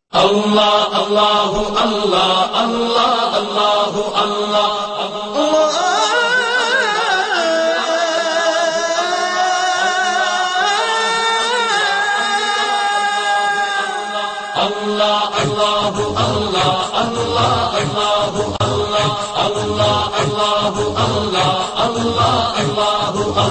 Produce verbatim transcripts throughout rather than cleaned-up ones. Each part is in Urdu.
اللہ اللہ اللہ اللہ اللہ اللہ اللہ اللہ اللہ اللہ اللہ اللہ اللہ اللہ اللہ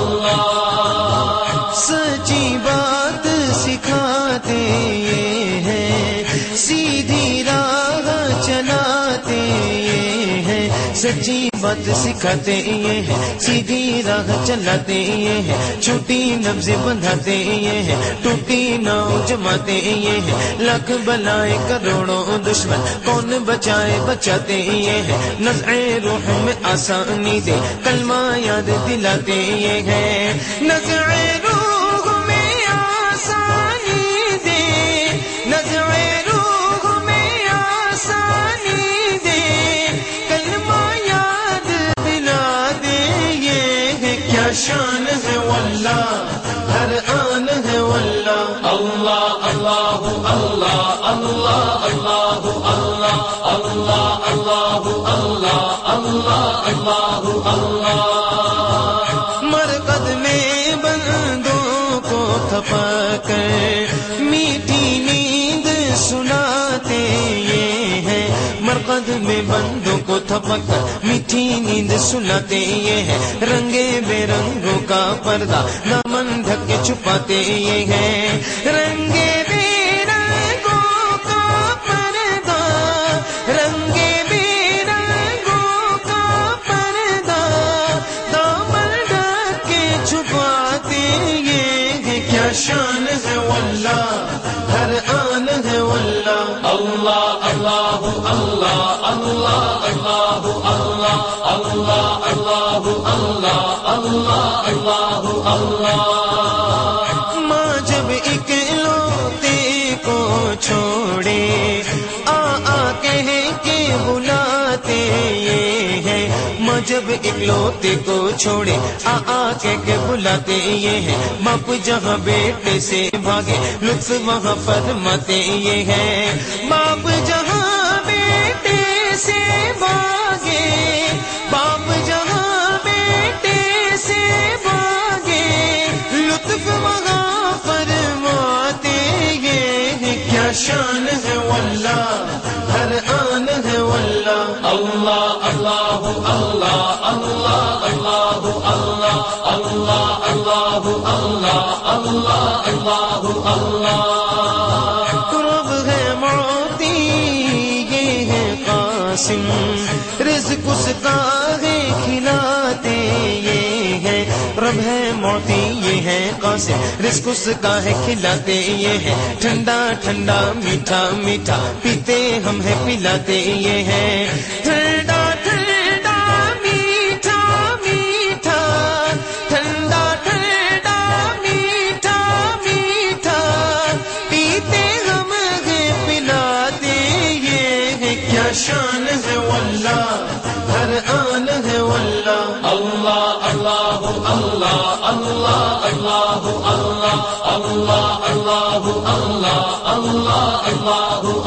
اللہ سچی بات سکھاتے یہ ہیں، سیدھی راہ چلاتے یہ ہیں، سچی بات سکھاتے یہ ہیں، سیدھی راہ چلاتے یہ ہیں، چھوٹی نبض بندھاتے یہ ہیں، ٹوٹی ناؤ جماتے یہ ہیں، لاکھ بلائے کروڑوں دشمن کون بچائے بچاتے یہ ہیں، نزع روح میں آسانی دے کلمہ یاد دلاتے یہ ہیں، نزع روح میں آسانی دے، نزع روح میں آسانی دے کلمہ یاد دلا دے یہ ہے، کیا شان ہے واللہ ہر آن ہے واللہ اللہ اللہ اللہ اللہ اللہ اللہ اللہ اللہ اللہ اللہ اللہ مرقد میں بندوں کو تھپا کر میٹھی نیند سناتے یہ ہیں، مرقد میں بندوں کو تھپک کر میٹھی نیند سناتے یہ ہیں، رنگے بے رنگوں کا پردہ دامن ڈھک کے چھپاتے یہ ہیں، رنگے بے رنگوں کا پردہ، رنگے بے رنگوں کا پردہ دامن ڈھک کے چھپاتے یہ ہیں، کیا شان ہے واللہ ہر آن ہے واللہ اللہ اللہ اللہ اللہ اللہ اللہ اللہ اللہ اللہ اللہ اللہ ماں جب اکلوتے کو چھوڑے آ آ کہہ کے بلاتے یہ ہیں، ماں جب اکلوتے کو چھوڑے آ آ کہہ کے بلاتے یہ ہیں، باپ جہاں بیٹے سے بھاگے لطف وہاں فرماتے یہ ہیں، باپ جہاں بیٹے سے بھاگے، باپ جہاں بیٹے سے بھاگے لطف وہاں فرماتے یہ ہیں، کیا شان ہے واللہ ہر آن ہے واللہ اللہ اللہ اللہ اللہ اللہ اللہ اللہ اللہ اللہ اللہ اللہ رب ہے موتی یہ ہے قاسم، رزق اس کا ہے کھلاتے یہ ہے، رب ہے موتی یہ ہے قاسم، رزق اس کا ہے کھلاتے یہ ہے، ٹھنڈا ٹھنڈا میٹھا میٹھا پیتے ہم ہے پلاتے یہ ہے، ٹھنڈا ٹھنڈا میٹھا میٹھا ٹھنڈا ٹھنڈا میٹھا میٹھا پیتے ہم ہے پلاتے یہ ہے، کیا شان ہے واللہ ہر آن ہے واللہ اللہ اللہ اللہ اللہ اللہ اللہ اللہ اللہ اللہ اللہ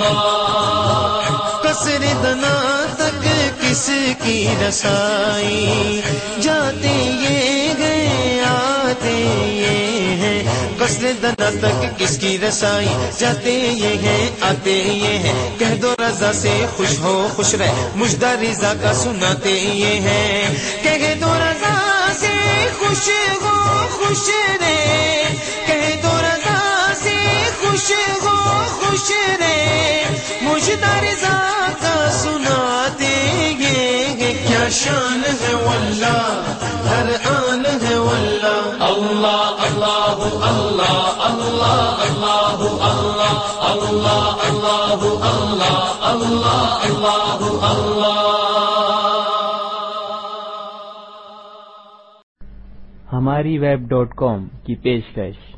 اللہ قصر دنا تک کس کی رسائی، جاتے یہ گئے آتے یہ ہیں، قصر دنا تک کس کی رسائی، جاتے یہ ہیں آتے یہ ہیں، کہہ دو رضا سے خوش ہو خوش رہ مجدہ رضا کا سناتے یہ ہیں، کہہ دو رضا سے خوش ہو خوش رہ، کہہ دو رضا سے خوش ہو خوش رہ مجدہ رضا کا سناتے یہ ہے، کیا شان ہے واللہ ہر آن ہے واللہ اللہ اللہ اللہ اللہ اللہ اللہ اللہ اللہ اللہ اللہ اللہ ہماری ویب ڈاٹ کام کی پیشکش